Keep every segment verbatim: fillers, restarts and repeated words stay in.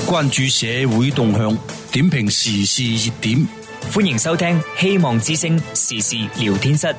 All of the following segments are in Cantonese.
關注社會動向，點評時事熱點。 歡迎收聽希望之聲時事聊天室。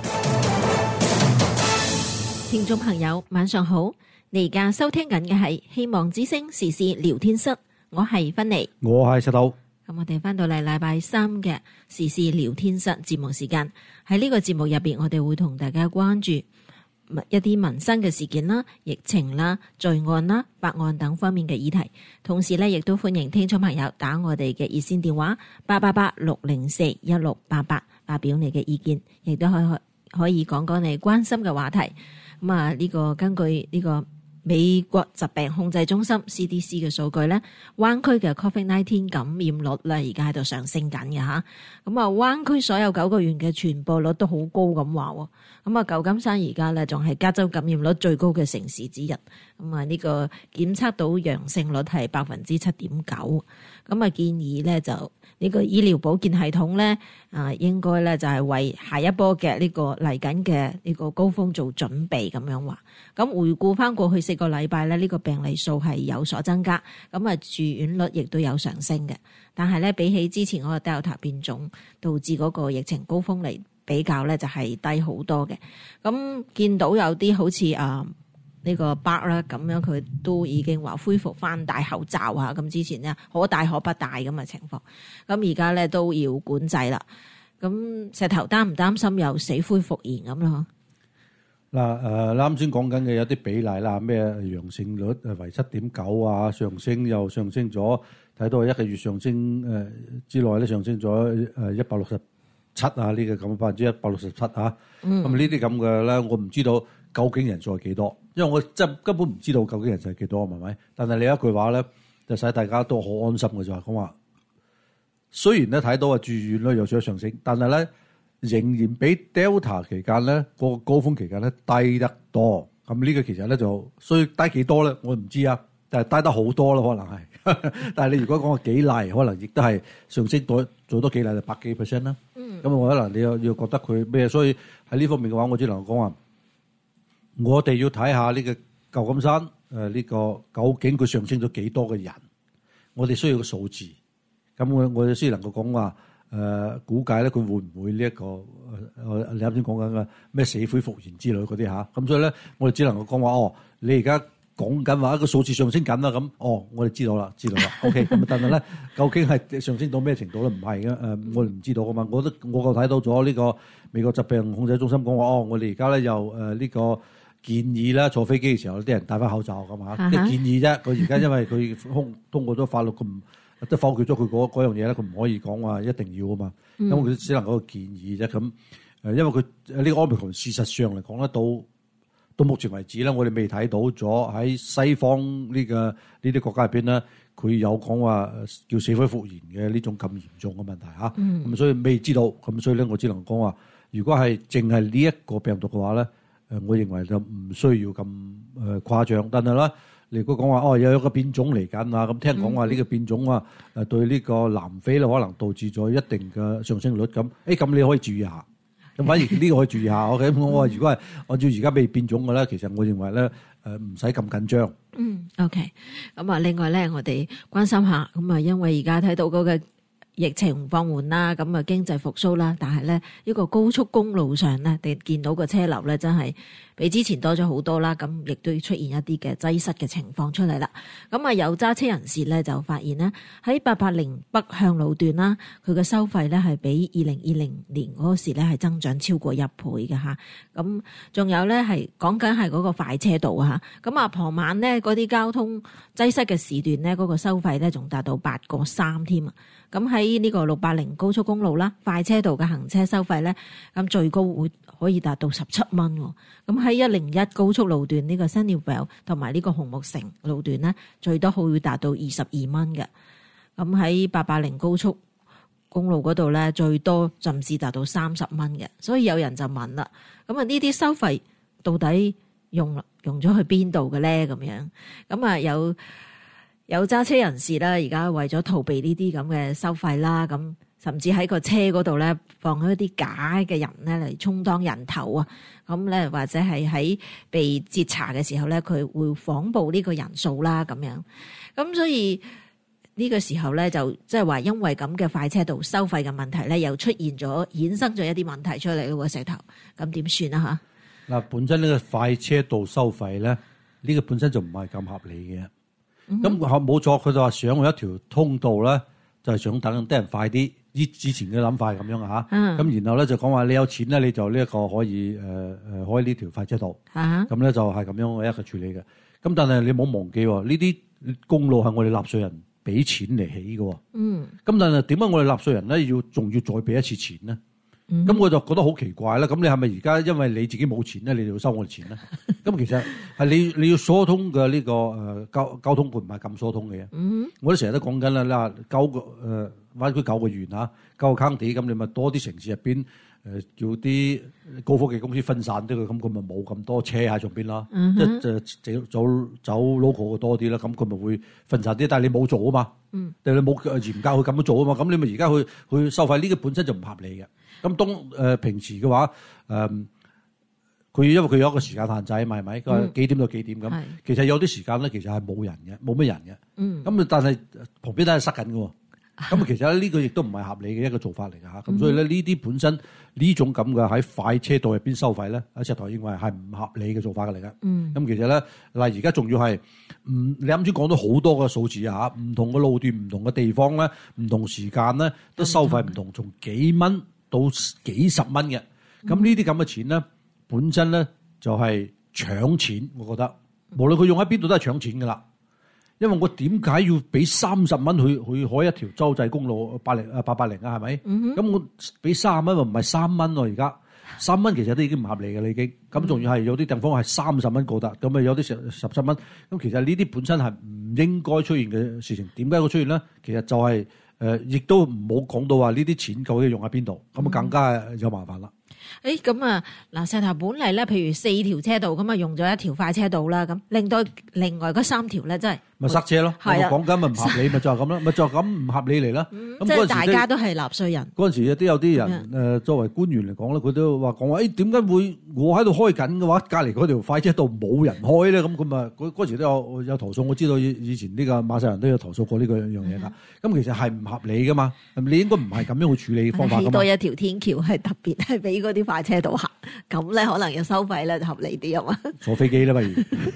聽眾朋友晚上好，你而家收聽緊嘅係希望之聲時事聊天室，我係芬妮， 我係石頭。 咁我哋翻到嚟禮拜三嘅時事聊天室節目時間，喺呢個節目入邊，我哋會同大家關注一啲民生嘅事件啦、疫情啦、罪案啦、法案等方面嘅議題。同時咧，亦都歡迎聽眾朋友打我哋嘅熱線電話八八八六零四一六八八，發表你嘅意見，亦都可以可以講講你關心嘅話題。咁啊，呢個根據呢個美國疾病控制中心 C D C 嘅數據咧，灣區嘅 Covid 十九 感染率咧而家喺度上升緊嘅吓。咁啊，灣區所有九個縣嘅傳播率都好高咁話喎。咁啊，舊金山而家咧仲係加州感染率最高嘅城市之一。咁啊，呢個檢測到陽性率係百分之七點九。咁啊，建議咧就呢個醫療保健系統咧啊，應該咧就係為下一波嘅呢個嚟緊嘅呢個高峰做準備咁樣話。咁回顧翻過去四個禮拜咧，呢個病例數係有所增加，咁啊住院率亦都有上升嘅。但係咧，比起之前嗰個 Delta 變種導致嗰個疫情高峰嚟比較咧，就係低好多嘅。咁見到有啲好似啊呢個巴啦咁樣，佢都已經話恢復翻戴口罩啊。咁之前咧可戴可不戴咁嘅情況，咁而家咧都要管制啦。咁石頭擔唔擔心又死灰復燃咁咯？ 嗱誒，啱先講緊嘅有啲比例啦，咩陽性率誒為七點九啊，上升又上升咗，睇到一個月上升誒之內咧上升咗誒一百六十七啊，呢個咁百分之一百六十七啊，咁呢啲咁嘅咧，我唔知道究竟人數係幾多，因為我真根本唔知道究竟人數係幾多，係咪？但係你有一句話咧，就使大家都好安心嘅就係講話，雖然咧睇到啊住院率有所上升，但係咧，仍然比 Delta 期間咧嗰個高峰期間咧低得多，咁呢個其實咧就所以低幾多咧，我唔知啊，但係低得好多咯，可能係。但係你如果講個幾例，可能亦都係上升到做多幾例就百幾 percent 啦。嗯，咁我可能你又要覺得佢咩？所以喺呢方面嘅話，我只能講話，我哋要睇下呢個舊金山誒呢、呃這個究竟佢上升咗幾多嘅人，我哋需要個數字。咁我我哋先能夠講話。誒、呃、估計咧，佢會唔會呢、這、一個誒、呃？你啱先講緊嘅咩死灰復燃之類嗰啲嚇，咁所以咧，我哋只能夠講話哦，你而家講緊話一個數字上升緊啦，咁哦，我哋知道啦，知道啦，OK，咁但係咧，究竟係上升到咩程度咧？唔係嘅，誒、呃，我哋唔知道噶嘛。我都我就睇到咗呢個美國疾病控制中心講話，哦，我哋而家咧又誒呢、呃這個建議啦，坐飛機嘅時候有啲人戴翻口罩咁嚇，即係建議啫。佢而家因為佢通通過咗法律咁。即係否決咗佢嗰嗰樣嘢咧，佢唔可以講話一定要啊嘛，因為佢只能夠建議啫。咁誒，因為佢呢個 Omicron 事實上嚟講咧，到到目前為止咧，我哋未睇到咗喺西方呢個呢啲國家入邊咧，佢有講話叫死灰復燃嘅呢種咁嚴重嘅問題嚇。咁、嗯、所以未知道，咁所以咧，我只能講話，如果係淨係呢一個病毒嘅話咧，誒，我認為就唔需要咁誒誇張，但係咧。你如果講話哦，有一個變種嚟緊啊，咁聽講話呢個變種啊，誒對呢個南非咧可能導致咗一定嘅上升率咁，誒咁你可以注意下，咁反而呢個可以注意下。OK，我話如果係按照而家未變種嘅咧，其實我認為咧誒唔使咁緊張。 嗯 ，OK，咁啊，另外咧，我哋關心下，咁啊，因為而家睇到嗰個疫情放緩啦，咁啊經濟復甦啦，但係咧呢個高速公路上咧，你見到個車流咧真係比之前多咗好多啦，咁亦都出現一啲嘅擠塞嘅情況出嚟啦。咁啊有揸車人士咧就發現咧喺八八零北向路段啦，佢嘅收費咧係比二零二零年嗰時咧係增長超過一倍嘅嚇。咁仲有咧係講緊係嗰個快車道嚇。咁啊傍晚咧嗰啲交通擠塞嘅時段咧，嗰個收費咧仲達到八個三添啊！咁喺呢個六八零高速公路啦，快車道嘅行車收費咧，咁最高會可以達到十七蚊。咁喺一零一高速路段呢個 Sunnyvale 同埋呢個紅木城路段咧，最多可以達到二十二蚊嘅。咁喺八八零高速公路嗰度咧，最多甚至達到三十蚊嘅。所以有人就問啦，咁啊呢啲收費到底用用咗去邊度嘅咧？咁樣咁啊有。有揸車人士啦，而家為咗逃避呢啲咁嘅收費啦，咁甚至喺個車嗰度咧放咗一啲假嘅人咧嚟充當人頭啊，咁咧或者係喺被截查嘅時候咧，佢會謊報呢個人數啦咁樣，咁所以呢個時候咧就即係話因為咁嘅快車道收費嘅問題咧，又出現咗衍生咗一啲問題出嚟咯喎，石頭，咁點算啊嚇？ 嗱，本身呢個快車道收費咧，呢、呢個本身就唔係咁合理嘅。咁冇錯，佢就話想用一條通道咧，就係、是、想等啲人快啲，依之前嘅諗法係咁樣嚇。咁、嗯、然後咧就講話你有錢咧，你就呢一個可以誒誒、呃、開呢條快車道。咁、啊、咧就係咁樣嘅一個處理嘅。咁但係你唔好忘記喎，呢啲公路係我哋納稅人俾錢嚟起嘅。嗯。咁但係點解我哋納稅人咧要仲要再俾一次錢咧？咁、嗯、我就覺得好奇怪啦。咁你係咪而家因為你自己冇錢咧，你就要收我哋錢咧？咁其實係你你要疏通嘅呢、這個誒、呃、交交通盤唔係咁疏通嘅。嗯，我哋成日都講緊啦，嗱九個誒灣區九個縣嚇，九個 county，咁你咪多啲城市入邊誒、呃、叫啲高科技公司分散啲佢，咁佢咪冇咁多車喺上邊咯。嗯、即係就走走 local 嘅多啲啦，咁佢咪會分散啲。但係你冇做啊嘛，嗯，但係你冇嚴格去咁樣做啊嘛，咁你咪而家去去收費呢、這個本身就唔合理嘅。咁當誒、呃、平時嘅話，誒、呃、佢因為佢有一個時間限制，係咪？佢話幾點到幾點咁、嗯。其實有啲時間咧，其實係冇人嘅，冇乜人嘅。嗯。咁但係旁邊都係塞緊嘅喎。咁、嗯、其實呢個亦都唔係合理嘅一個做法嚟嘅嚇。咁、嗯、所以咧呢啲本身呢種咁嘅喺快車道入邊收費咧，阿石台認為係唔合理嘅做法嚟嘅。嗯。咁其實咧嗱，而家仲要係唔你啱先講到好多個數字啊嚇，唔同嘅路段、唔同嘅地方咧、唔同時間咧都收費唔同，從幾蚊到幾十蚊嘅，咁呢啲咁嘅錢咧，本身咧就係搶錢，我覺得無論佢用喺邊度都係搶錢噶啦。因為我點解要俾三十蚊去去開一條州際公路八零啊八八零啊，係咪？咁、嗯、我俾三十蚊，唔係三蚊喎。而家三蚊其實都已經唔合理嘅，你已經咁仲要係有啲地方係三十蚊過得，咁啊有啲十十七蚊。咁其實呢啲本身係唔應該出現嘅事情，點解會出現咧？其實就係、是。誒，亦都唔好講到話呢啲錢究竟用喺邊度，咁啊更加有麻煩啦。 誒，咁啊，嗱，石頭本嚟咧，譬如四條車道咁啊，用咗一條快車道啦，咁令到另外嗰三條咧，真係咪塞車咯？係啊，講緊咪唔合理，咪就係咁咯，咪就係咁唔合理嚟啦。咁即係大家都係納稅人。嗰陣時都有啲人誒，作為官員嚟講咧，佢都話講話，誒點解會我喺度開緊嘅話，隔離嗰條快車道冇人開咧？咁咁啊，嗰嗰時都有有投訴，我知道以前呢個馬世人都有投訴過呢個樣嘢㗎。咁其實係唔合理㗎嘛，你應該唔係咁樣去處理方法㗎嘛。起多一條天橋係特別係俾嗰啲快車道行，咁咧可能要收費咧就合理啲啊嘛。坐飛機啦，不如。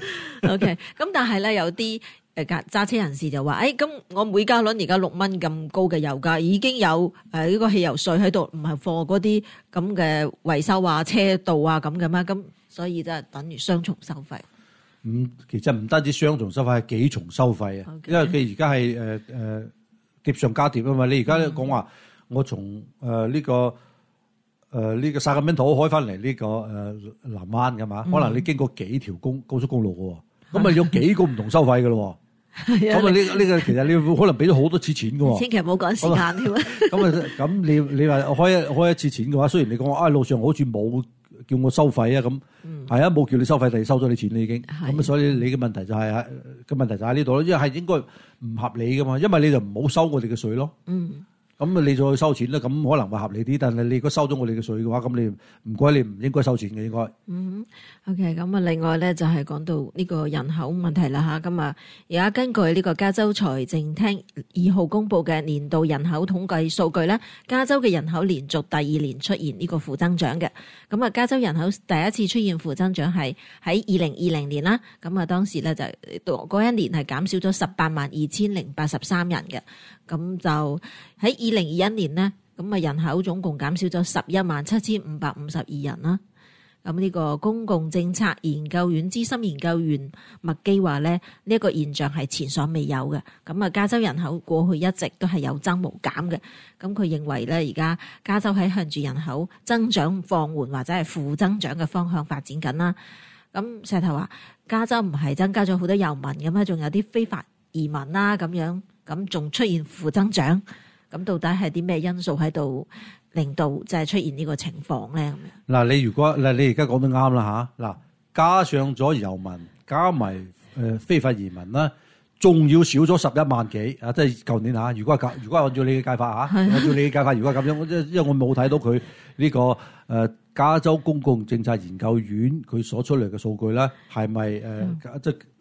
O K， 咁但係咧有啲誒駕揸車人士就話，誒、哎、咁我每加侖而家六蚊咁高嘅油價，已經有誒呢、呃這個汽油稅喺度，唔係貨嗰啲咁嘅維修啊、車道啊咁嘅咩？咁所以就係等於雙重收費。 嗯，其實唔單止雙重收費，係幾重收費啊。Okay. 因為佢而家係誒誒疊上加疊啊嘛。你而家講話我從誒呢、呃這個誒呢、呃這個薩克門島開翻嚟呢個誒、呃、南灣㗎嘛、嗯，可能你經過幾條公高速公路嘅喎。咁咪有幾個唔同收費嘅咯？咁啊呢呢個其實你可能俾咗好多次錢嘅喎。 千祈唔好趕時間添啊！ 咁啊咁你你話開一開一次錢嘅話，雖然你講啊路上好似冇叫我收費啊咁，係、嗯、啊冇叫你收費，但係收咗你錢你已經。咁啊所以你嘅問題就係喺個問題就喺呢度咯，因為係應該唔合理嘅嘛，因為你就唔好收我哋嘅稅咯。嗯。咁啊，你再收錢咧，咁可能會合理啲。但係你如果收咗我哋嘅稅嘅話，咁你唔該，你唔應該收錢嘅應該。嗯 ，OK。咁啊，另外咧就係講到呢個人口問題啦吓。咁啊，而家根據呢個加州財政廳二號公布嘅年度人口統計數據咧，加州嘅人口連續第二年出現呢個負增長嘅。咁啊，加州人口第一次出現負增長係喺二零二零年啦。咁啊，當時咧就嗰一年係減少咗十八萬二千零八十三人嘅。咁就喺二零二一年呢，咁啊人口總共減少咗十一萬七千五百五十二人啦。咁呢個公共政策研究院資深研究員麥基話咧，呢一個現象係前所未有嘅。咁啊，加州人口過去一直都係有增無減嘅。咁佢認為咧，而家加州喺向住人口增長放緩或者係負增長嘅方向發展緊啦。咁石頭話，加州唔係增加咗好多遊民嘅咩？仲有啲非法移民啦咁樣。咁仲出現負增長，咁到底係啲咩因素喺度令到即係出現呢個情況咧？咁樣嗱，你如果嗱你而家講得啱啦吓，嗱加上咗遊民，加埋誒非法移民啦，仲要少咗十一萬幾啊！即係舊年吓，如果係如果按照你嘅計法吓，按照你嘅計法，如果係咁樣，即係因為我冇睇到佢呢個誒加州公共政策研究院佢所出嚟嘅數據咧，係咪誒即係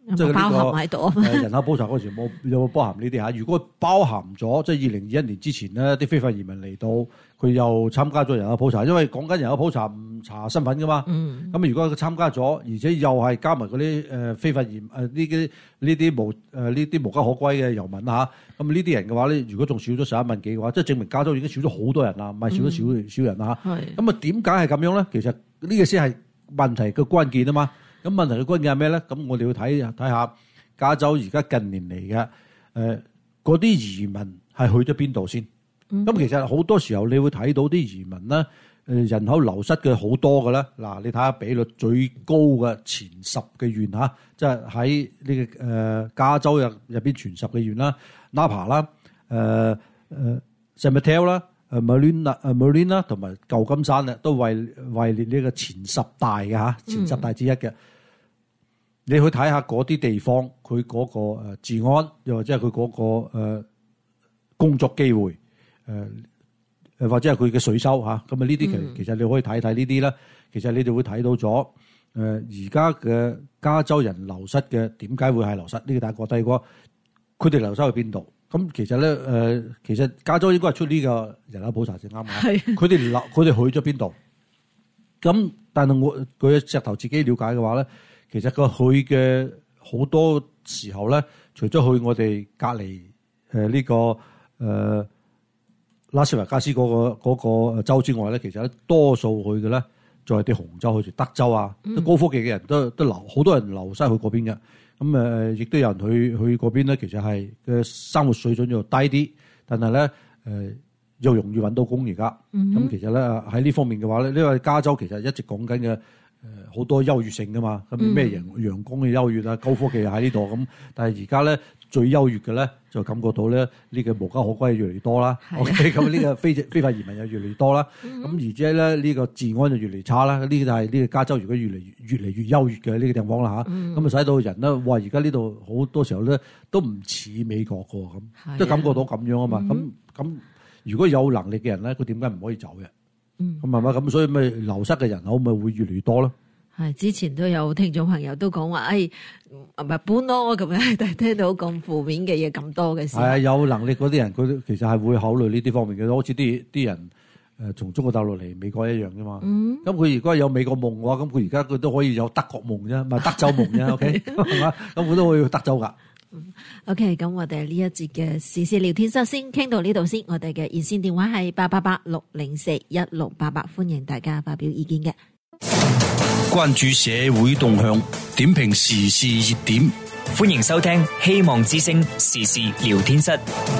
即係包呢含喺度啊個誒人口普查嗰時冇有冇包含呢啲嚇？如果包含咗，即係二零二一年之前咧，啲非法移民嚟到，佢又參加咗人口普查，因為講緊人口普查唔查身份噶嘛。 嗯。 咁如果佢參加咗，而且又係加埋嗰啲誒非法移誒呢啲呢啲無誒呢啲無家可歸嘅遊民嚇，咁呢啲人嘅話咧，如果仲少咗十一萬幾嘅話，即係證明加州已經少咗好多人啦，唔係少咗少少人啦嚇。 係。 咁啊點解係咁樣咧？其實呢個先係問題嘅關鍵啊嘛。咁問題嘅關鍵係咩咧？咁我哋要睇睇下加州而家近年嚟嘅誒嗰啲移民係去咗邊度先？咁、嗯、其實好多時候你會睇到啲移民咧，誒人口流失嘅好多嘅咧。嗱，你睇下比率最高嘅前十嘅縣嚇，即係喺呢個誒加州入入邊前十嘅縣啦 ，Napa 啦，誒誒 San Mateo 啦。誒 Marina 誒 Marina 同埋舊金山咧，都位位列呢個前十大嘅嚇，前十大之一嘅。嗯、你去睇下嗰啲地方，佢嗰個誒治安，又或者係佢嗰個誒工作機會，誒誒或者係佢嘅稅收嚇。咁啊呢啲其其實你可以睇睇呢啲咧。其實你哋會睇到咗誒而家嘅加州人流失嘅點解會係流失？呢個第一個，第二個佢哋流失去邊度？咁其實咧，誒、呃，其實加州應該係出呢個人口普查先啱嘅。佢哋流，佢哋去咗邊度？咁但係我佢石頭自己了解嘅話咧，其實佢去嘅好多時候咧，除咗去我哋隔離誒呢個誒、呃、拉斯維加斯嗰、那個嗰、那個州之外咧，其實咧多數去嘅咧，就係啲紅州，去住德州啊，啲、嗯、高科技嘅人都都流，好多人流晒去嗰邊嘅。咁誒，亦都有人去去嗰邊咧，其實係嘅生活水準又低啲，但係咧誒又容易揾到工而家。咁、嗯、其實咧喺呢方面嘅話咧，因為加州其實一直講緊嘅誒好多優越性噶嘛，咁咩人陽光嘅優越啊，高科技喺呢度咁，但係而家咧最優越嘅咧就感覺到咧呢個無家可歸越嚟越多啦。OK，咁呢個非非法移民又越嚟越多啦。咁、嗯、而且咧呢個治安就越嚟越差啦。呢個就係呢個加州如果越嚟越越嚟越優越嘅呢個地方啦嚇。咁、嗯、啊使到人咧，哇！而家呢度好多時候咧都唔似美國嘅咁，即係感覺到咁樣啊嘛。咁咁、嗯、如果有能力嘅人咧，佢點解唔可以走嘅？咁係嘛？咁所以咪流失嘅人口咪會越嚟越多咯。 係之前都有聽眾朋友都講話，誒唔係搬咯咁樣，但係聽到咁負面嘅嘢咁多嘅時候，係啊，有能力嗰啲人，佢其實係會考慮呢啲方面嘅，好似啲啲人誒從中國大陸嚟美國一樣啫嘛。咁佢如果有美國夢嘅話，咁佢而家佢都可以有德國夢啫，唔係德州夢啫。OK 係嘛？咁佢都可以去德州㗎。 OK， 咁我哋呢一節嘅時事聊天室先傾到呢度先。我哋嘅熱線電話係八八八六零四一六八八，歡迎大家發表意見嘅。 關注社會動向，點評時事熱點， 歡迎收聽希望之聲時事聊天室。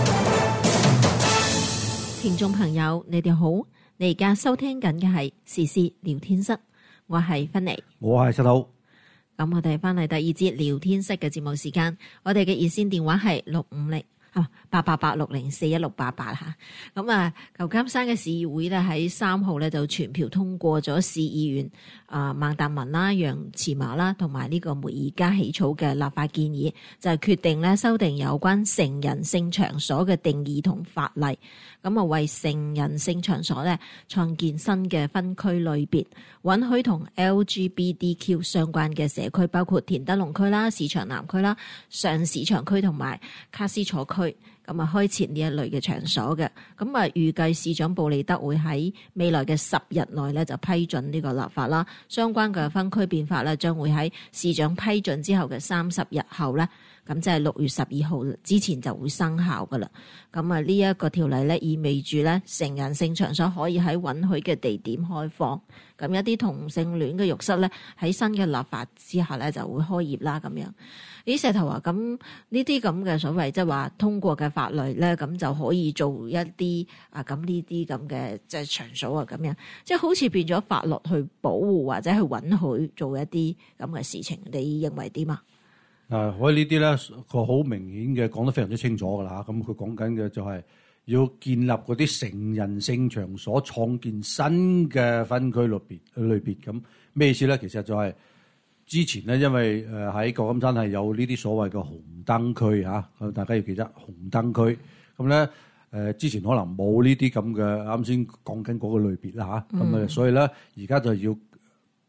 聽眾朋友，你哋好，你而家收聽緊嘅係時事聊天室，我係芬妮， 我係石頭。 咁我哋翻嚟第二節聊天室嘅節目時間，我哋嘅熱線電話係六五零。啊，八八八六零四一六八八嚇，咁啊，舊金山嘅市議會咧喺三號咧就全票通過咗市議員啊孟達文啦、楊慈麻啦同埋呢個梅爾加起草嘅立法建議，就係決定咧修訂有關成人性場所嘅定義同法例，咁啊為成人性場所咧創建新嘅分區類別，允許同 L G B T Q 相關嘅社區，包括田德隆區啦、市場南區啦、上市場區同埋卡斯楚區。咁啊，開設呢一類嘅場所嘅，咁啊，預計市長布利德會喺未來嘅十日內咧就批准呢個立法啦。相關嘅分區變法咧，將會喺市長批准之後嘅三十日後咧，咁即係六月十二號之前就會生效噶啦。咁啊，呢一個條例咧意味住咧成人性場所可以喺允許嘅地點開放。咁一啲同性戀嘅浴室咧喺新嘅立法之下咧就會開業啦。咁樣。咦，石頭話咁呢啲咁嘅所謂即係話通過嘅法律咧，咁就可以做一啲啊咁呢啲咁嘅即係場所啊咁樣，即係好似變咗法律去保護或者去允許做一啲咁嘅事情，你認為點啊？ 誒，我呢啲咧個好明顯嘅講得非常之清楚㗎啦。咁佢講緊嘅就係要建立嗰啲成人性場所，創建新嘅分區類別類別。咁咩意思咧？其實就係、是。之前咧，因為誒喺舊金山係有呢啲所謂嘅紅燈區嚇，咁大家要記得紅燈區。咁咧誒之前可能冇呢啲咁嘅啱先講緊嗰個類別啦嚇，咁啊、嗯、所以咧而家就要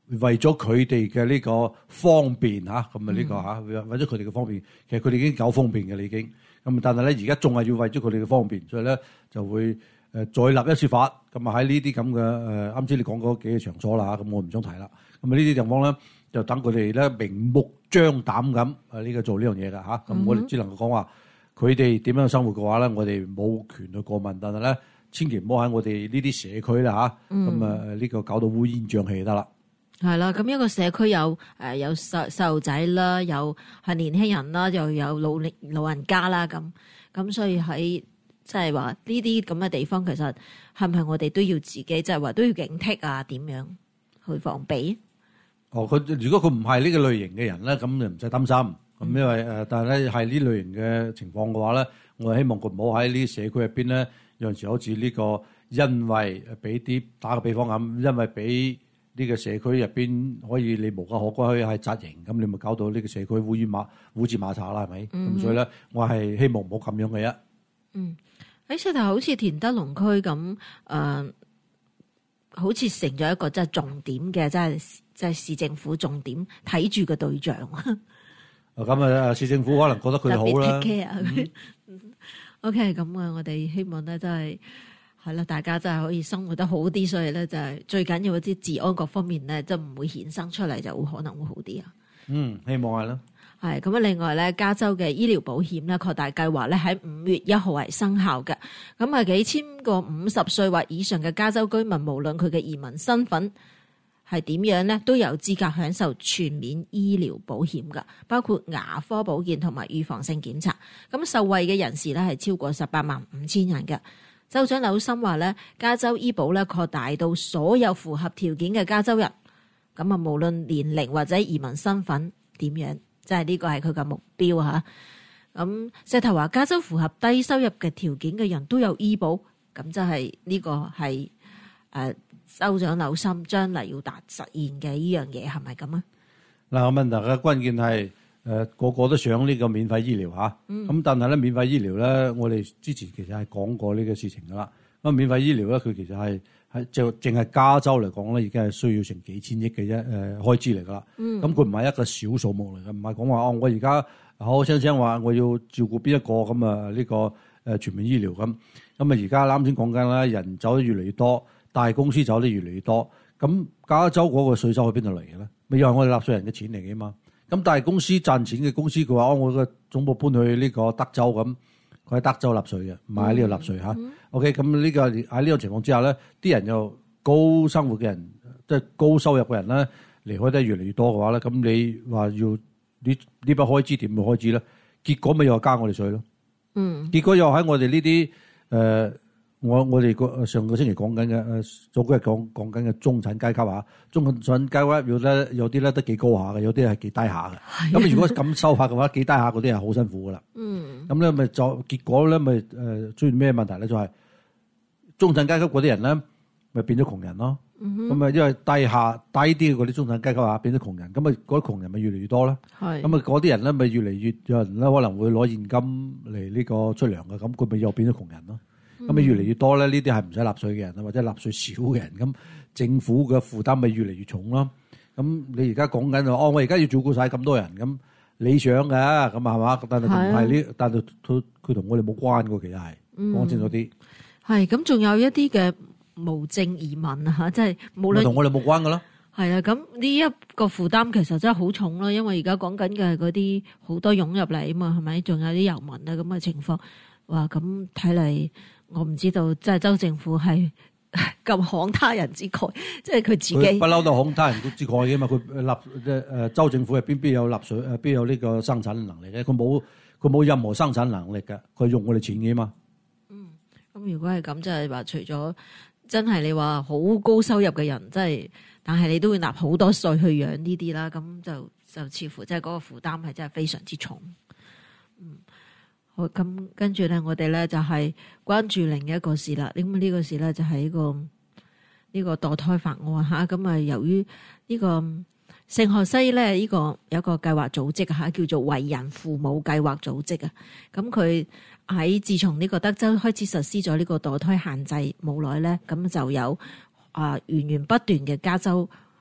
為咗佢哋嘅呢個方便嚇，咁啊呢個嚇為咗佢哋嘅方便，其實佢哋已經夠方便嘅啦已經。咁但係咧而家仲係要為咗佢哋嘅方便，所以咧就會誒再立一次法。咁啊喺呢啲咁嘅誒啱先你講嗰幾個場所啦嚇，咁我唔想提啦。咁啊呢啲地方咧就等佢哋咧明目張膽咁啊呢個做呢樣嘢㗎嚇。咁我哋只能夠講話佢哋點樣生活嘅話咧，我哋冇權去過問，但係咧千祈唔好喺我哋呢啲社區啦嚇。咁啊呢個搞到烏煙瘴氣得啦。 係啦，咁一個社區有誒有細細路仔啦，有係年輕人啦，又有老年老人家啦，咁咁所以喺即係話呢啲咁嘅地方，其實係咪我哋都要自己即係話都要警惕啊？點樣去防備？ 哦，佢如果佢唔係呢個類型嘅人咧，咁就唔使擔心。咁、嗯、因為誒、呃，但係咧係呢類型嘅情況嘅話咧，我希望佢唔好喺呢啲社區入邊咧，有陣時好似呢、這個因為俾啲打個比方咁，因為俾。呢個社區入邊可以你無家可歸，可以係紮營，咁你咪搞到呢個社區烏煙馬烏字馬查啦，係咪？咁、嗯、所以咧，我係希望唔好咁樣嘅啫。嗯， 喺石頭好似田德隆區咁，誒、呃，好似成咗一個即係重點嘅，即係即係市政府重點睇住嘅對象。啊， 咁啊，市政府可能覺得佢好啦。 嗯、OK，咁啊，我哋希望咧都係。係啦，大家真係可以生活得好啲，所以咧就係最緊要嗰啲治安各方面咧，就唔會衍生出嚟，就會可能會好啲啊。 嗯，希望係啦。係咁啊，另外咧，加州嘅醫療保險咧擴大計劃咧喺五月一號係生效嘅。咁啊，幾千個五十歲或以上嘅加州居民，無論佢嘅移民身份係點樣咧，都有資格享受全免醫療保險噶，包括牙科保健同埋預防性檢查。咁受惠嘅人士咧係超過十八萬五千人嘅。州長紐森話咧，加州醫保咧擴大到所有符合條件嘅加州人，咁啊無論年齡或者移民身份點樣，即係呢個係佢嘅目標嚇。咁石頭話加州符合低收入嘅條件嘅人都有醫保，咁即係呢個係誒州長紐森將嚟要達實現嘅呢樣嘢係咪咁啊？嗱，我問大家關鍵係。誒、呃、個個都想呢個免費醫療嚇，咁、嗯、但係咧免費醫療咧，我哋之前其實係講過呢個事情噶啦。咁免費醫療咧，佢其實係係就淨係加州嚟講咧，已經係需要成幾千億嘅一誒開支嚟噶啦。咁佢唔係一個小數目嚟嘅，唔係講話哦，我而家好好聲聲話我要照顧邊一個咁啊呢個誒全面醫療咁。咁啊而家啱先講緊啦，人走得越嚟越多，大公司走得越嚟越多，咁加州嗰個稅收喺邊度嚟嘅咧？咪又係我哋納稅人嘅錢嚟嘅嘛？咁大公司賺錢嘅公司，佢話哦，我個總部搬去呢個德州咁，佢喺德州納稅嘅，唔係喺呢度納稅嚇。嗯、OK，咁呢、這個喺呢個情況之下咧，啲人又高生活嘅人，即係高收入嘅人咧，離開得越嚟越多嘅話咧，咁你話要呢呢筆開支點樣開支咧？結果咪又加我哋稅咯。嗯，結果又喺我哋呢啲誒，我我哋個上個星期講緊嘅誒，早幾日講講緊嘅中產階級啊，中產階級有咧有啲咧都幾高下嘅，有啲係幾低下嘅。咁如果咁收法嘅話，幾低下嗰啲係好辛苦噶啦。嗯，咁咧咪就結果咧咪誒出現咩問題咧？就係、是、中產階級嗰啲人咧，咪變咗窮人咯。咁啊、嗯，因為低下低啲嘅嗰啲中產階級啊，變咗窮人，咁啊嗰啲窮人咪越嚟越多啦。係咁啊，嗰啲人咧咪越嚟越有人咧可能會攞現金嚟呢個出糧嘅，咁佢咪又變咗窮人咯。咁咪、嗯、越嚟越多咧，呢啲係唔使納稅嘅人啊，或者納稅少嘅人，咁政府嘅負擔咪越嚟越重咯。咁你而家講緊哦，我而家要照顧晒咁多人，咁理想嘅，咁係嘛？但係唔係呢？但係佢佢同我哋冇關嘅，其實係講、嗯、清楚啲。係咁，仲有一啲嘅無證移民啊，嚇，即係無論同我哋冇關嘅咯。係啊，咁呢一個負擔其實真係好重咯，因為而家講緊嘅係嗰啲好多湧入嚟啊嘛，係咪？仲有啲遊民啊咁嘅情況，哇！咁睇嚟。我唔知道，即係州政府係咁慷他人之慨，即係佢自己不嬲都慷他人之慨嘅嘛。佢納即係誒州政府入邊邊有納稅誒邊有呢個生產能力嘅？佢冇佢冇任何生產能力嘅，佢用我哋錢嘅嘛。嗯，咁如果係咁，就係話除咗真係你話好高收入嘅人，即係但係你都會納好多稅去養呢啲啦，咁就就似乎即係嗰個負擔係真係非常之重。嗯。好，咁跟住咧，我哋咧就係關注另一個事啦。咁呢個事咧就係呢個呢個墮胎法案吓。咁啊，由於呢個聖荷西咧呢個有一個計劃組織吓，叫做為人父母計劃組織啊。咁佢喺自從呢個德州開始實施咗呢個墮胎限制冇耐咧，咁就有啊源源不斷嘅加州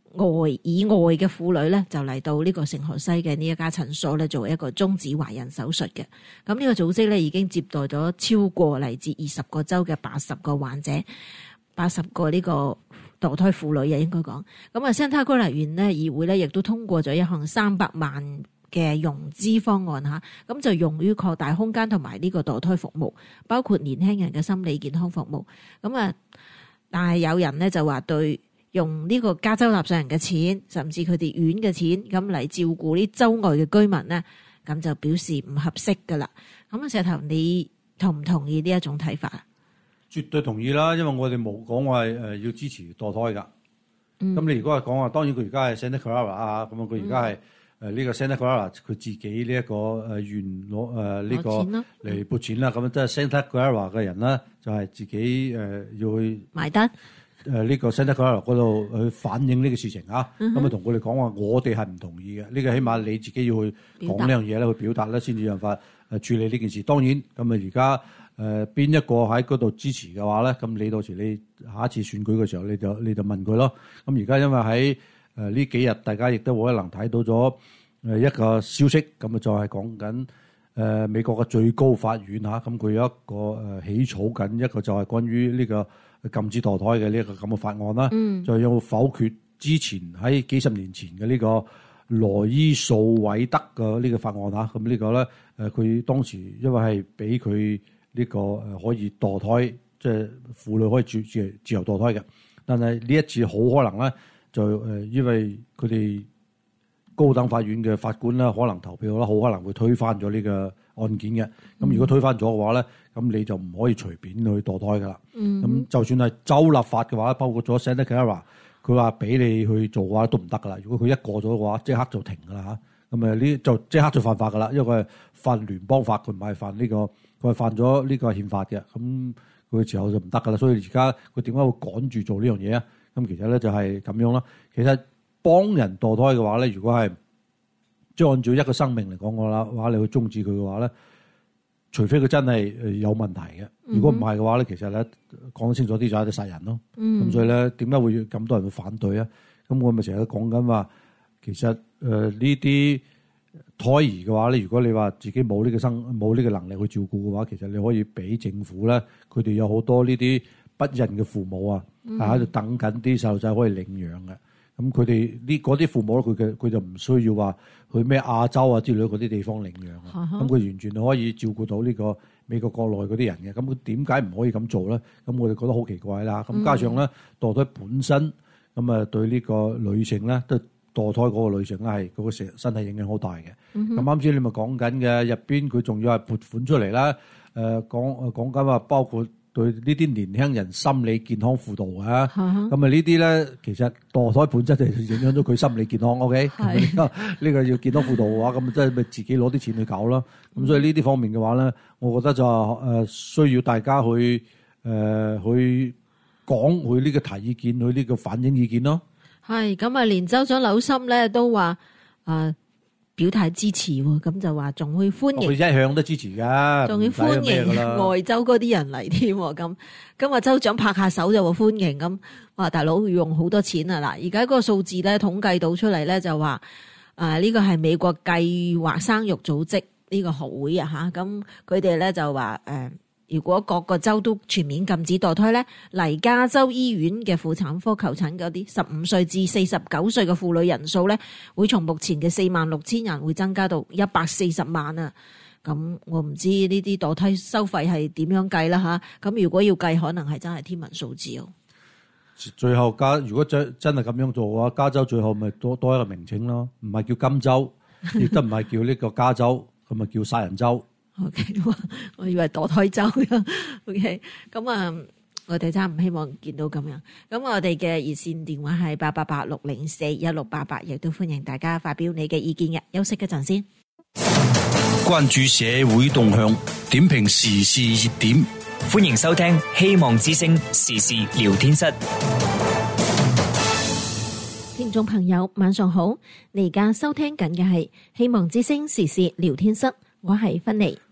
外以外嘅婦女咧，就嚟到呢個聖荷西嘅呢一家診所咧，做一個終止懷孕手術嘅。咁呢個組織咧已經接待咗超過嚟自二十個州嘅八十個患者，八十個呢個墮胎婦女啊，應該講。咁啊，Santa Clara縣咧議會咧亦都通過咗一項三百萬嘅融資方案嚇，咁就用於擴大空間同埋呢個墮胎服務，包括年輕人嘅心理健康服務。咁啊，但係有人咧就話對用呢個加州納稅人嘅錢，甚至佢哋院嘅錢，咁嚟照顧啲州外嘅居民咧，咁就表示唔合適噶啦。咁啊，石頭，你同唔同意呢一種睇法啊？ 絕對同意啦，因為我哋冇講話誒要支持墮胎噶。咁、嗯、你如果係講話，當然佢而家係 Santa Clara 啊，咁啊佢而家係誒呢個 Santa Clara 佢自己呢一個誒願攞誒呢個嚟撥錢啦。咁即係 Santa Clara 嘅人啦，就係自己誒要去買單。誒呢個 Santa Clara 嗰度去反映呢個事情啊，咁啊同佢哋講話，我哋係唔同意嘅。呢、這個起碼你自己要去講呢樣嘢咧，去表達咧，先至有辦法誒處理呢件事。當然咁啊，而家誒邊一個喺嗰度支持嘅話咧，咁你到時你下一次選舉嘅時候，你就你就問佢咯。咁而家因為喺誒呢幾日，大家亦都可能睇到咗誒一個消息，咁啊就係講緊誒美國嘅最高法院嚇，咁佢有一個誒起草緊一個就係關於呢個禁止墮胎嘅呢一個咁嘅法案啦，嗯、就要否決之前喺幾十年前嘅呢個羅伊訴韋德嘅呢個法案嚇。咁呢個咧誒佢當時因為係俾佢呢個誒可以墮胎，即係婦女可以自自自由墮胎嘅。但係呢一次好可能咧就誒因為佢哋高等法院嘅法官咧可能投票啦，好可能會推翻咗呢個案件嘅。咁如果推翻咗嘅話咧，咁你就唔可以隨便去墮胎噶啦。咁、嗯、就算係州立法嘅話，包括咗 Santa Clara，佢話俾你去做嘅話都唔得噶啦。如果佢一過咗嘅話，即刻就停噶啦嚇。咁啊呢就即刻就犯法噶啦，因為佢係犯聯邦法，佢唔係犯呢、呢個，佢係犯咗呢個憲法嘅。咁佢嘅時候就唔得噶啦。所以而家佢點解會趕住做呢樣嘢啊？咁其實咧就係咁樣啦。其實幫人墮胎嘅話咧，如果係即係按照一個生命嚟講嘅啦話，你去終止佢嘅話咧，除非佢真係有問題嘅，如果唔係嘅話咧，其實咧講清楚啲就係啲殺人咯。咁、嗯、所以咧，點解會咁多人去反對啊？咁我咪成日都講緊話，其實誒呢啲胎兒嘅話咧，如果你話自己冇呢個生冇呢個能力去照顧嘅話，其實你可以俾政府咧，佢哋有好多呢啲不孕嘅父母啊，係喺度等緊啲細路仔可以領養嘅。咁佢哋呢嗰啲父母咧，佢嘅佢就唔需要話去咩亞洲啊之類嗰啲地方領養啊。咁佢完全可以照顧到呢個美國國內嗰啲人嘅。咁佢點解唔可以咁做咧？咁我哋覺得好奇怪啦。咁加上咧墮胎本身咁啊，對呢個女性咧，都墮胎嗰個女性咧係嗰個身身體影響好大嘅。咁啱先你咪講緊嘅入邊，佢仲要係撥款出嚟啦。誒講講緊話包括對呢啲年輕人心理健康輔導啊，咁啊呢啲咧其實墮胎本質就影響咗佢心理健康。O K，呢個要健康輔導嘅話，咁即係咪自己攞啲錢去搞啦？咁、嗯、所以呢啲方面嘅話咧，我覺得就誒需要大家去誒、呃、去講佢呢個提意見，佢呢個反映意見咯。 係咁啊，連州長紐森咧都話誒。呃表態支持喎，咁就話仲會歡迎。佢、哦、一向都支持㗎，仲要歡迎外州嗰啲人嚟添。咁今日州長拍下手就話歡迎咁。哇，大佬要用好多錢啊！嗱，而家嗰個數字咧統計到出嚟咧就話誒呢個係美國計劃生育組織呢個學會啊嚇。咁佢哋咧就話誒。呃如果各個州都全面禁止墮胎咧，嚟加州醫院嘅婦產科求診嗰啲十五歲至四十九歲嘅婦女人數咧，會從目前嘅四萬六千人會增加到一百四十萬啊！咁我唔知呢啲墮胎收費係點樣計啦吓，咁如果要計，可能係真係天文數字哦。 最後加如果真真係咁樣做嘅話，加州最後咪多多一個名稱咯，唔係叫金州，亦都唔係叫呢個加州，咁咪叫殺人州。 OK， 我以為墮胎州啊。OK， 咁啊，我哋真係唔希望見到咁樣。咁我哋嘅熱線電話係八八八六零四一六八八，亦都歡迎大家發表你嘅意見嘅。休息一陣先。 關注社會動向，點評時事熱點， 歡迎收聽希望之聲時事聊天室。 聽眾朋友，晚上好，你而家收聽緊嘅係希望之聲時事聊天室，我係芬妮。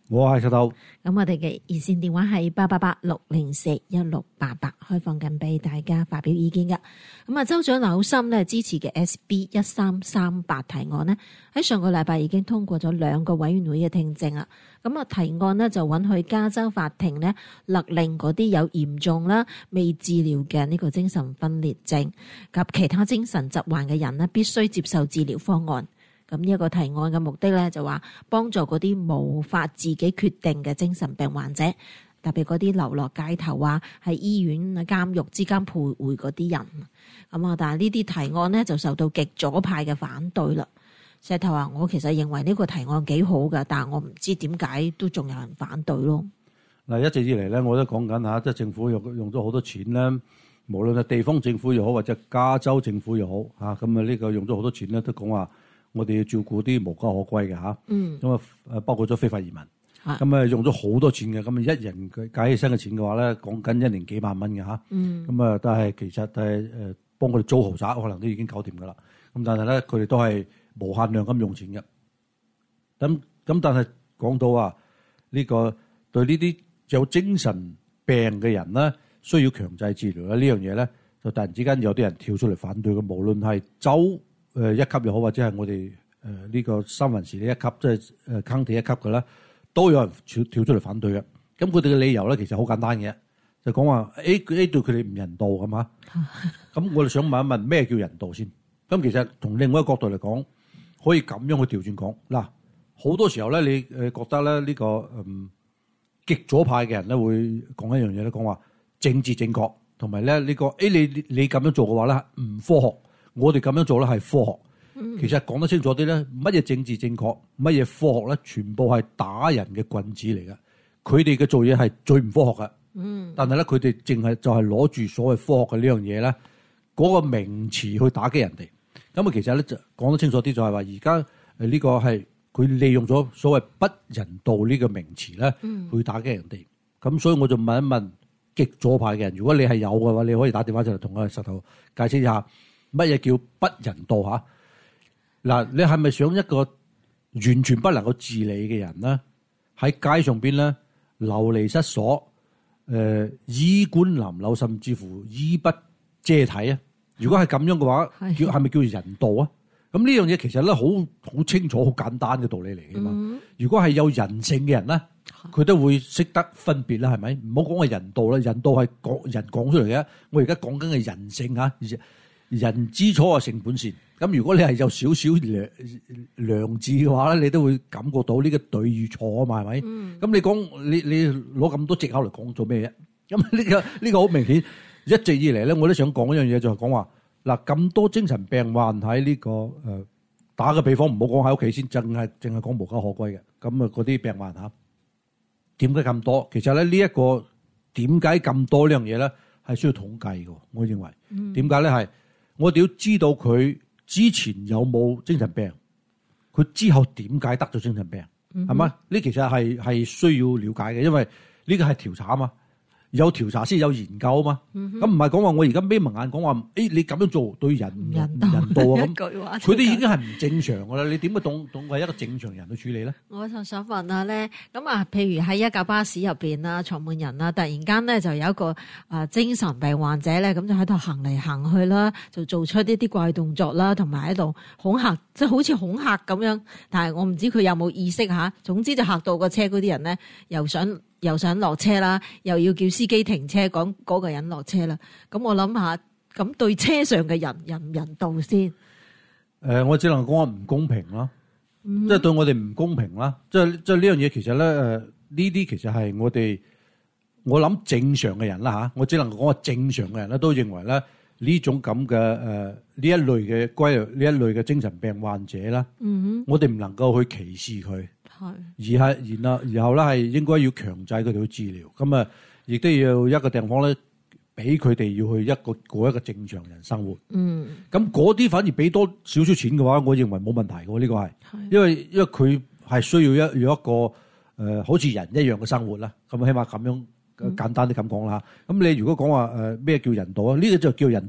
我係石頭。 咁我哋嘅熱線電話係八八八六零四一六八八，開放緊俾大家發表意見噶。咁啊，州長紐森咧支持嘅 S B 一三三八提案呢，喺上個禮拜已經通過咗兩個委員會嘅聽證啦。咁啊，提案呢就允許加州法庭呢勒令嗰啲有嚴重啦未治療嘅呢個精神分裂症及其他精神疾患嘅人呢，必須接受治療方案。咁呢一個提案嘅目的咧，就話幫助嗰啲無法自己決定嘅精神病患者，特別嗰啲流落街頭啊，喺醫院啊、監獄之間徘徊嗰啲人。咁啊，但係呢啲提案呢，就受到極左派嘅反對啦。石頭話：我其實認為呢個提案幾好㗎，但係我唔知點解都仲有人反對咯。 嗱，一直以嚟咧，我都講緊嚇，即係政府用用咗好多錢咧，無論係地方政府又好，或者加州政府又好嚇，咁啊呢個用咗好多錢咧，都講話。我哋要照顧啲無家可歸嘅嚇，咁啊誒包括咗非法移民，咁啊用咗好多錢嘅，咁啊一人佢計起身嘅錢嘅話咧，講緊一年幾萬蚊嘅嚇，咁啊但係其實係誒幫佢哋租豪宅，可能都已經搞掂㗎啦。咁但係咧，佢哋都係無限量咁用錢嘅。咁咁但係講到話呢個對呢啲有精神病嘅人咧，需要強制治療咧，呢樣嘢咧就突然之間有啲人跳出嚟反對嘅，無論係州。誒一級又好，或者係我哋誒呢個三藩市呢一級，即係誒 county 一級嘅咧，都有人跳跳出嚟反對嘅。咁佢哋嘅理由咧，其實好簡單嘅，就講話 A A 對佢哋唔人道係嘛？咁我哋想問一問咩叫人道先？咁其實從另外一個角度嚟講，可以咁樣去調轉講。嗱，好多時候咧，你誒覺得咧呢個嗯極左派嘅人咧會講一樣嘢咧，講話政治正確，同埋咧呢個誒你你咁樣做嘅話咧唔科學。我哋咁樣做咧係科學，其實講得清楚啲咧，乜嘢政治正確，乜嘢科學咧，全部係打人嘅棍子嚟嘅。佢哋嘅做嘢係最唔科學嘅，嗯，但係咧佢哋淨係就係攞住所謂科學嘅呢樣嘢咧，嗰個名詞去打擊人哋。咁啊，其實咧就講得清楚啲，就係話而家誒呢個係佢利用咗所謂不人道呢個名詞咧，去打擊人哋。咁、嗯、所以我就問一問極左派嘅人，如果你係有嘅話，你可以打電話上嚟同我哋石頭解釋一下。乜嘢叫不人道嚇？嗱，你係咪想一個完全不能夠自理嘅人咧，喺街上邊咧流離失所，誒、呃、衣冠襤褸，甚至乎衣不遮體啊？如果係咁樣嘅話，叫係咪叫人道啊？咁呢樣嘢其實咧好好清楚、好簡單嘅道理嚟嘅嘛。嗯、如果係有人性嘅人咧，佢都會識得分別啦，係咪？唔好講係人道啦，人道係講人講出嚟嘅。我而家講緊嘅人性嚇。人之初啊，性本善。咁如果你係有少少良良知嘅話咧，你都會感覺到呢個對與錯啊嘛，係咪？咁、嗯、你講你你攞咁多藉口嚟講做咩啫？咁呢、呢個呢、呢個好明顯，一直以嚟咧，我都想講一樣嘢，就係講話嗱，咁多精神病患喺呢、呢個誒、呃、打個比方，唔好講喺屋企先，淨係淨係講無家可歸嘅。咁啊，嗰啲病患嚇點解咁多？其實咧呢一、呢個點解咁多呢樣嘢咧，係需要統計嘅。我認為點解咧係？我哋要知道佢之前有冇精神病，佢之後點解得咗精神病，係嘛？呢其實係係需要了解嘅，因為呢個係調查啊嘛。有調查先有研究啊嘛，咁唔係講話我而家眯埋眼講話，誒、欸、你咁樣做對人唔人道啊咁，佢哋已經係唔正常噶啦，你點會當當係一個正常人去處理咧？我就想問下咧，咁啊，譬如喺一架巴士入邊啦，坐滿人啦，突然間咧就有一個啊精神病患者咧，咁就喺度行嚟行去啦，就做出呢啲怪動作啦，同埋喺度恐嚇，即係好似恐嚇咁樣，但係我唔知佢有冇意識吓，總之就嚇到個車嗰啲人咧，又想。又想落車啦，又要叫司機停車，講嗰個人落車啦。咁我諗下，咁對車上嘅人人唔人道先？誒、呃，我只能講話唔公平啦，即、嗯、係、就是、對我哋唔公平啦。即係即係呢樣嘢，其實咧誒，呢啲其實係我哋我諗正常嘅人啦嚇。我只能講話正常嘅人咧，都認為咧呢種咁嘅誒呢一類嘅歸類呢一類嘅精神病患者啦。嗯哼，我哋唔能夠去歧視佢。係，而係然後然後咧係應該要強制佢哋去治療，咁啊，亦都要一個地方咧，俾佢哋要去一個過一個正常人生活。嗯，咁嗰啲反而俾多少少錢嘅話，我認為冇問題嘅，呢個係，因為因為佢係需要一要一個誒、呃、好似人一樣嘅生活啦。咁起碼咁樣簡單啲咁講啦。咁、嗯、你如果講話誒咩叫人道啊？呢、這個就叫人道啦。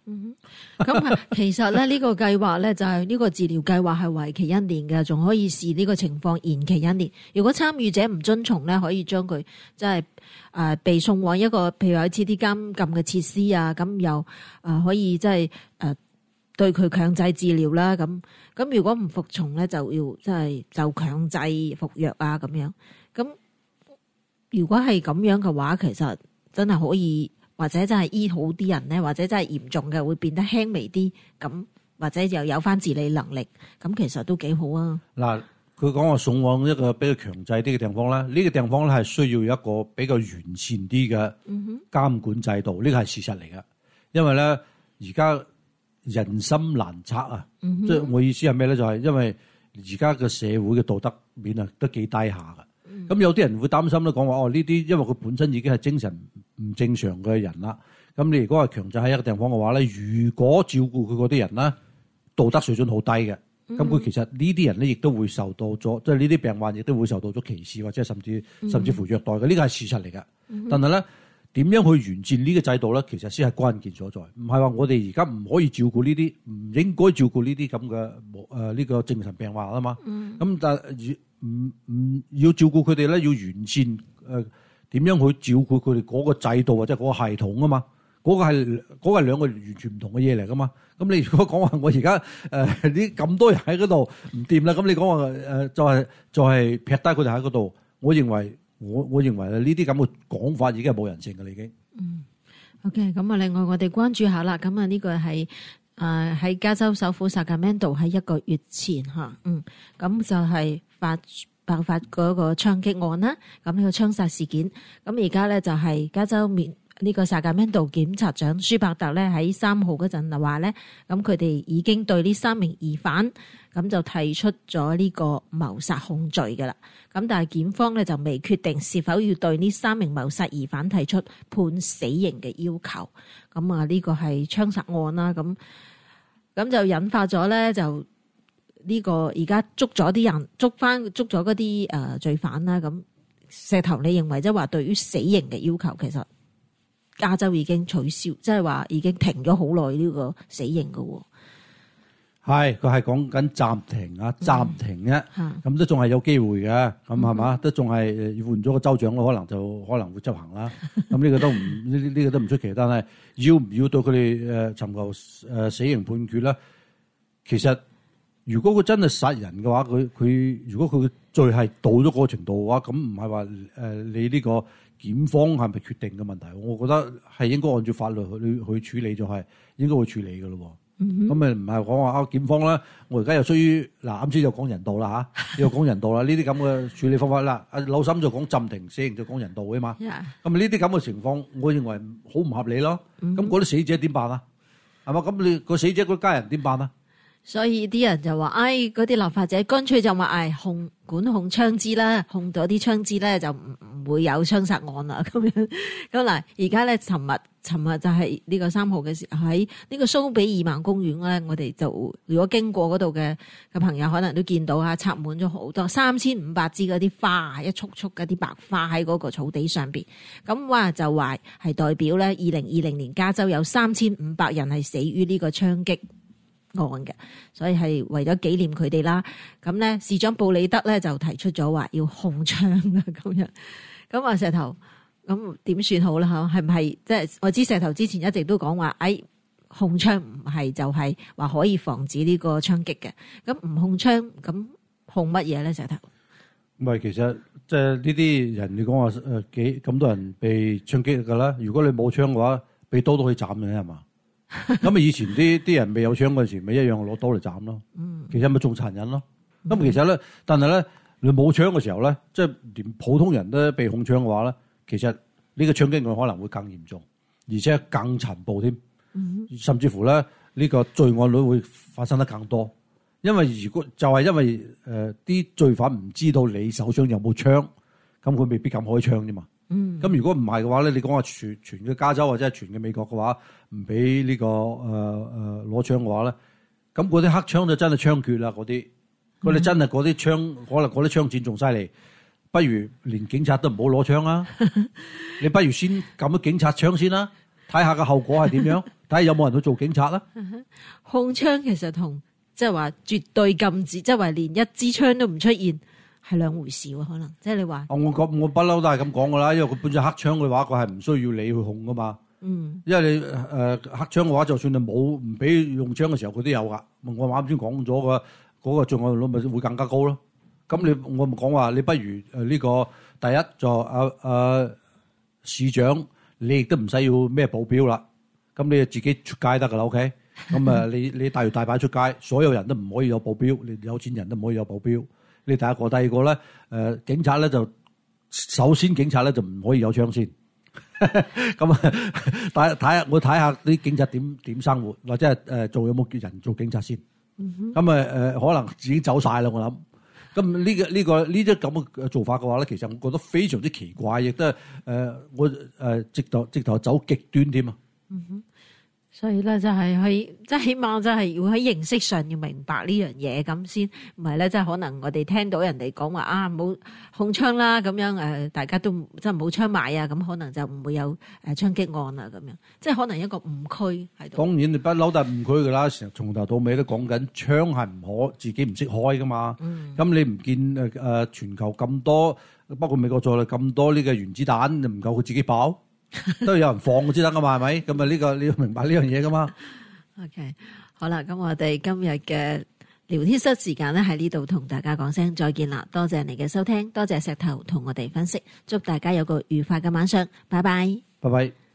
嗯，咁啊，其實咧呢個計劃咧就係呢個治療計劃係為期一年嘅，仲可以視呢個情況延期一年。如果參與者唔遵從咧，可以將佢即係誒被送往一個譬如好似啲監禁嘅設施啊，咁又誒可以即係誒對佢強制治療啦。咁咁如果唔服從咧，就要即係就強制服藥啊咁樣。咁如果係咁樣嘅話，其實真係可以。或者真係醫好啲人咧，或者真係嚴重嘅會變得輕微啲，咁或者又有翻自理能力，咁其實都幾好啊。嗱， 佢講話送往一個比較強制啲嘅地方咧，呢、這個地方咧係需要一個比較完善啲嘅監管制度，呢個係事實嚟嘅。因為咧而家人心難測啊，即、嗯、係我意思係咩咧？就係、是、因為而家嘅社會嘅道德面啊都幾低下㗎。咁、嗯、有啲人會擔心咧，講話哦呢啲，因為佢本身已經係精神唔正常嘅人啦。咁你如果係強制喺一個地方嘅話咧，如果照顧佢嗰啲人咧，道德水準好低嘅，咁、嗯、佢其實呢啲人咧亦都會受到咗，即係呢啲病患亦都會受到咗歧視或者甚至甚至乎虐待嘅。呢個係事實嚟嘅、嗯。但係咧點樣去完善呢個制度咧，其實先係關鍵所在。唔係話我哋而家唔可以照顧呢啲，唔應該照顧呢啲咁嘅誒呢個精神病患啊嘛。咁、嗯、但係唔唔要照顧佢哋咧，要完善誒點、呃、樣去照顧佢哋嗰個制度或者嗰個系統啊嘛？嗰、嗰個係嗰、嗰個係兩個完全唔同嘅嘢嚟噶嘛？咁你如果講話我而家誒呢咁多人喺嗰度唔掂啦，咁你講話誒就係、是、就係、是、劈低佢哋喺嗰度，我認為我我認為呢啲咁嘅講法已經係冇人性嘅啦，已經。嗯。 OK， 咁啊，另外我哋關注下啦，咁啊呢個係。誒喺加州首府薩加門度喺一個月前嚇，嗯，咁就係發爆發嗰個槍擊案啦。咁呢個槍殺事件，咁而家咧就係加州面呢個薩加門度檢察長舒伯特咧喺三號嗰陣就話咧，咁佢哋已經對呢三名疑犯咁就提出咗呢個謀殺控罪嘅啦。咁但係檢方咧就未決定是否要對呢三名謀殺疑犯提出判死刑嘅要求。咁啊呢個係槍殺案啦，咁。咁就引發咗咧，就呢個而家捉咗啲人，捉翻捉咗嗰啲誒罪犯啦。咁石頭，你認為即係話對於死刑嘅要求，其實加州已經取消，即係話已經停咗好耐呢個死刑噶。 係，佢係講緊暫停啊，暫停啫。咁、嗯、都仲係有機會嘅，咁係嘛？都仲係換咗個州長咯，可能就可能會執行啦。咁呢個都唔呢呢個都唔出奇。但係要唔要對佢哋誒尋求誒死刑判決咧？其實如果佢真係殺人嘅話，佢佢如果佢罪係到咗嗰個程度嘅話，咁唔係話誒你呢個檢方係咪決定嘅問題？我覺得係應該按照法律去去處理，就係應該會處理嘅咯。咁咪唔係講話啊檢方啦，我而家又需於嗱啱先就講人道啦嚇，又講人道啦，呢啲咁嘅處理方法啦，阿老沈就講暫停死刑就講人道嘅嘛，咁呢啲咁嘅情況，我認為好唔合理咯。咁嗰啲死者點辦啊？係嘛？咁你個死者嗰家人點辦啊？ 所以啲人就話，唉，嗰啲立法者乾脆就話，唉，控管控槍支啦，控咗啲槍支咧就唔唔會有槍殺案啦。咁樣咁嗱，而家咧，尋日尋日就係呢個三號嘅時候喺呢個蘇比爾曼公園咧，我哋就如果經過嗰度嘅嘅朋友，可能都見到啊，插滿咗好多三千五百支嗰啲花，一束束嗰啲白花喺嗰個草地上邊。咁話就話係代表咧，二零二零年加州有三千五百人係死於呢個槍擊案嘅，所以係為咗紀念佢哋啦。咁咧，市長布里德咧就提出咗話要控槍啦，咁樣。咁啊，石頭，咁點算好啦？吓，係唔係即係我知石頭之前一直都講話，誒，控槍唔係就係話可以防止呢個槍擊嘅。咁唔控槍，咁控乜嘢咧？石頭？ 唔係，其實即係呢啲人，你講話誒幾咁多人被槍擊噶啦。如果你冇槍嘅話，被刀都可以斬嘅係嘛？咁啊！以前啲啲人未有槍嗰陣時，咪一樣攞刀嚟斬咯。嗯，其實咪仲殘忍咯。咁、嗯、其實咧，但係咧，你冇槍嘅時候咧，即係連普通人都被控槍嘅話咧，其實呢個槍擊案可能會更嚴重，而且更殘暴添。嗯，甚至乎咧，呢個罪案率會發生得更多。因為如果就係因為誒啲、呃、罪犯唔知道你手上有冇槍，咁佢未必敢開槍啫嘛。嗯，咁如果唔係嘅話咧，你講話全全嘅加州或者係全嘅美國嘅話，唔俾呢個誒誒攞槍嘅話咧，咁嗰啲黑槍就真係槍決啦，嗰啲，佢哋真係嗰啲槍，可能嗰啲槍戰仲犀利，不如連警察都唔好攞槍啦，你不如先撳咗警察槍先啦，睇下個後果係點樣， 睇下有冇人去做警察啦。 控槍其實同即係話絕對禁止，即係話連一支槍都唔出現，係兩回事喎。可能即係你話， 我講我不嬲都係咁講噶啦，因為佢本身黑槍嘅話，佢係唔需要你去控噶嘛。嗯，因為你誒、呃、黑槍嘅話，就算你冇唔俾用槍嘅時候，佢都有噶。我啱先講咗嘅嗰個罪案率咪會更加高咯。咁你我咪講話，你不如誒呢、呃這個第一就阿阿市長，你亦都唔使要咩保鏢啦。咁你就自己出街得噶啦 ，OK？ 咁啊，你你大搖大擺出街，所有人都唔可以有保鏢，你有錢人都唔可以有保鏢。你第一個，第二個咧，誒、呃、警察咧就首先警察咧就唔可以有槍先。咁啊，睇睇下我睇下啲警察點點生活，或者係誒做有冇叫人做警察先。咁啊誒，可能自己走晒啦，我諗。咁呢、這個呢、這個呢啲咁嘅做法嘅話咧，其實我覺得非常之奇怪，亦都係誒我誒、呃、直頭直頭走極端添啊。 嗯哼。所以咧，就係去，即係起碼，就係要喺認識上要明白呢樣嘢咁先，唔係咧，即係可能我哋聽到人哋講話啊，冇控槍啦，咁樣誒，大家都即係冇槍買啊，咁可能就唔會有誒槍擊案啊，咁樣，即係可能一個誤區喺度。當然你不嬲都係誤區噶啦，成從頭到尾都講緊槍係唔可自己唔識開噶嘛。咁、嗯、你唔見誒誒全球咁多，包括美國在內咁多呢個原子彈，你唔夠佢自己爆？都有人放先得噶嘛，係咪？咁啊呢個你要明白呢樣嘢噶嘛。 OK， 好啦，咁我哋今日嘅聊天室時間咧喺呢度同大家講聲再見啦，多謝你嘅收聽，多謝石頭同我哋分析，祝大家有個愉快嘅晚上，拜拜， 拜拜。